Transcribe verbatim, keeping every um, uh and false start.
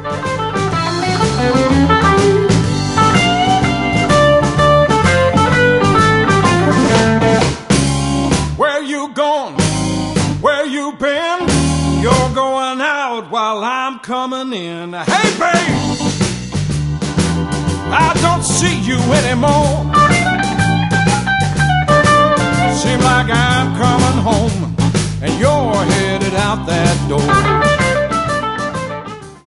Where you going? Where you been? You're going out while I'm coming in. Hey, babe, I don't see you anymore. Seems like I'm coming home and you're headed out that door.